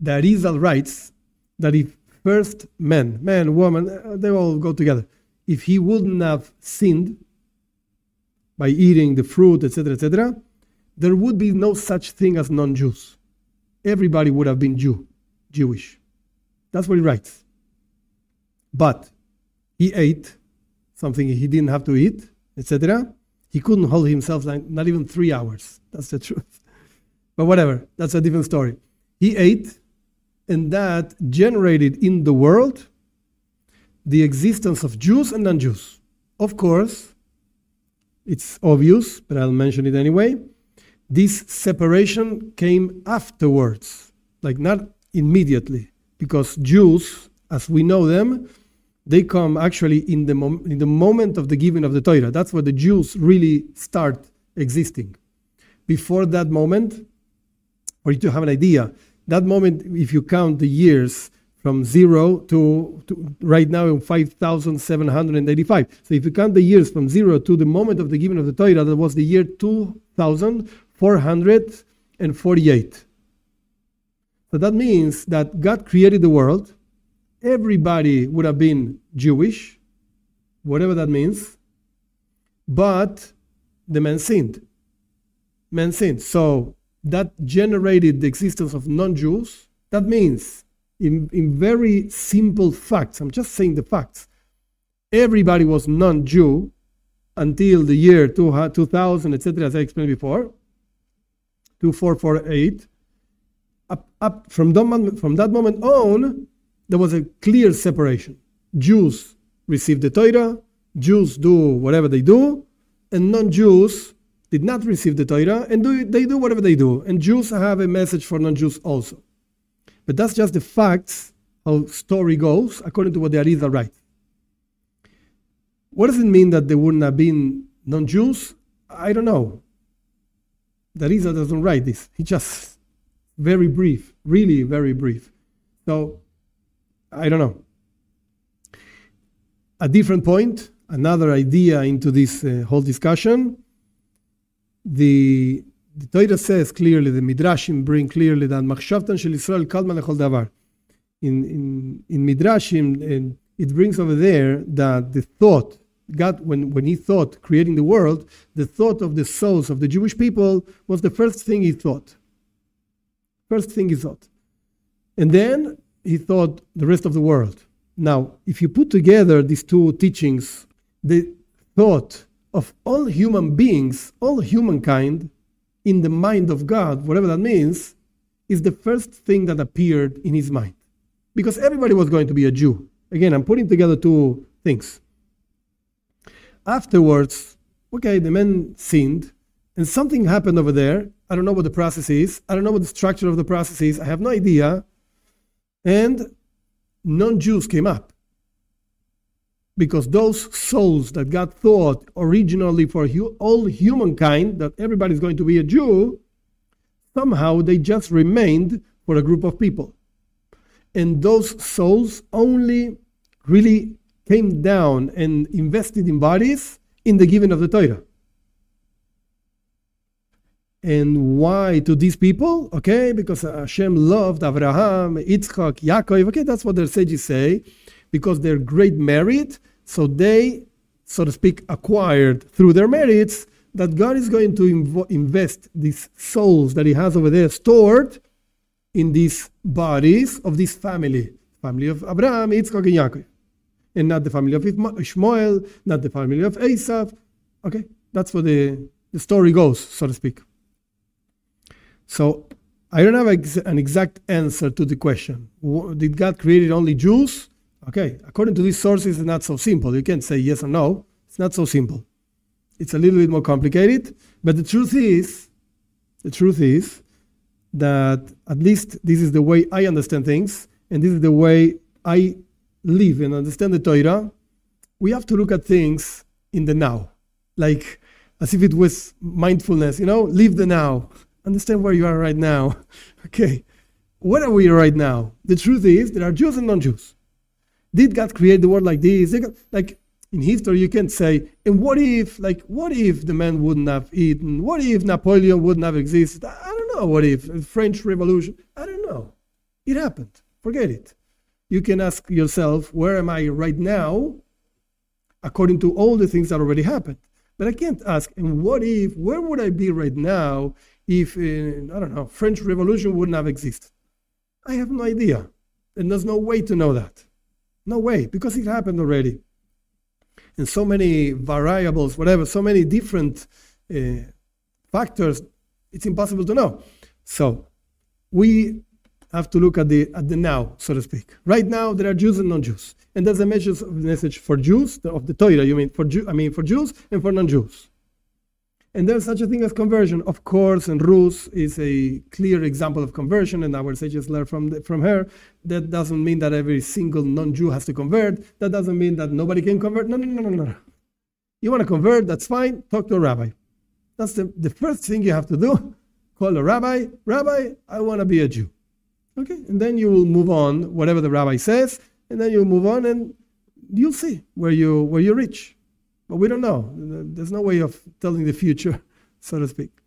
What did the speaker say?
the Arizal writes that if first man, woman, they all go together, if he wouldn't have sinned by eating the fruit, etc., there would be no such thing as non-Jews. Everybody would have been Jewish. That's what he writes. But he ate something he didn't have to eat, etc. He couldn't hold himself like not even 3 hours. That's the truth. But whatever, that's a different story. He ate, and that generated in the world the existence of Jews and non-Jews. Of course, it's obvious, but I'll mention it anyway. This separation came afterwards, like not immediately, because Jews, as we know them, they come actually in the moment of the giving of the Torah. That's where the Jews really start existing. Before that moment, for you to have an idea, that moment, if you count the years from 0 to right now in 5,785. So if you count the years from 0 to the moment of the giving of the Torah, that was the year 2,448. So that means that God created the world. Everybody would have been Jewish, whatever that means, but the man sinned. Man sinned. So that generated the existence of non-Jews. That means, in very simple facts, I'm just saying the facts, everybody was non-Jew until the year 2000, etc., as I explained before, 2448. Up from that moment on, there was a clear separation. Jews receive the Torah, Jews do whatever they do, and non-Jews did not receive the Torah, and they do whatever they do. And Jews have a message for non-Jews also. But that's just the facts, how story goes, according to what the Arizal writes. What does it mean that there wouldn't have been non-Jews? I don't know. The Arizal doesn't write this. He just, very brief, really very brief. So, I don't know. A different point, another idea into this whole discussion. The Torah says clearly, the Midrashim bring clearly that Machshavtan shel Yisrael kadma lechol davar. In Midrashim, it brings over there that the thought, God, when he thought creating the world, the thought of the souls of the Jewish people was the first thing he thought. First thing he thought. And then he thought the rest of the world. Now, if you put together these two teachings, the thought of all human beings, all humankind, in the mind of God, whatever that means, is the first thing that appeared in his mind. Because everybody was going to be a Jew. Again, I'm putting together two things. Afterwards, okay, the man sinned, and something happened over there. I don't know what the process is. I don't know what the structure of the process is. I have no idea. And non-Jews came up. Because those souls that God thought originally for all humankind, that everybody's going to be a Jew, somehow they just remained for a group of people. And those souls only really came down and invested in bodies in the giving of the Torah. And why to these people? Okay, because Hashem loved Abraham, Yitzchak, Yaakov. Okay, that's what their sages say. Because they're great merit, so they, so to speak, acquired through their merits that God is going to invest these souls that he has over there stored in these bodies of this family of Abraham, Yitzchak, and Yaakov. And not the family of Ishmael, not the family of Esav. Okay, that's what the story goes, so to speak. So I don't have an exact answer to the question. Did God create only Jews? Okay, according to these sources, it's not so simple. You can't say yes or no. It's not so simple. It's a little bit more complicated. But the truth is that at least this is the way I understand things, and this is the way I live and understand the Torah. We have to look at things in the now, like as if it was mindfulness, live the now. Understand where you are right now. Okay, where are we right now? The truth is, there are Jews and non-Jews. Did God create the world like this? Like in history, you can't say, and what if the man wouldn't have eaten? What if Napoleon wouldn't have existed? I don't know. What if French Revolution? I don't know. It happened. Forget it. You can ask yourself, where am I right now, according to all the things that already happened. But I can't ask, and what if, where would I be right now if, I don't know, French Revolution wouldn't have existed? I have no idea. And there's no way to know that. No way, because it happened already. And so many variables, whatever, so many different factors, it's impossible to know. So we have to look at the now, so to speak. Right now, there are Jews and non-Jews. And there's a message for Jews, of the Torah, for Jews and for non-Jews. And there's such a thing as conversion. Of course, and Ruth is a clear example of conversion, and our sages learn from her. That doesn't mean that every single non-Jew has to convert. That doesn't mean that nobody can convert. No. You want to convert, that's fine. Talk to a rabbi. That's the first thing you have to do. Call a rabbi. Rabbi, I want to be a Jew. Okay, and then you will move on, whatever the rabbi says, and then you'll move on, and you'll see where you reach. But we don't know. There's no way of telling the future, so to speak.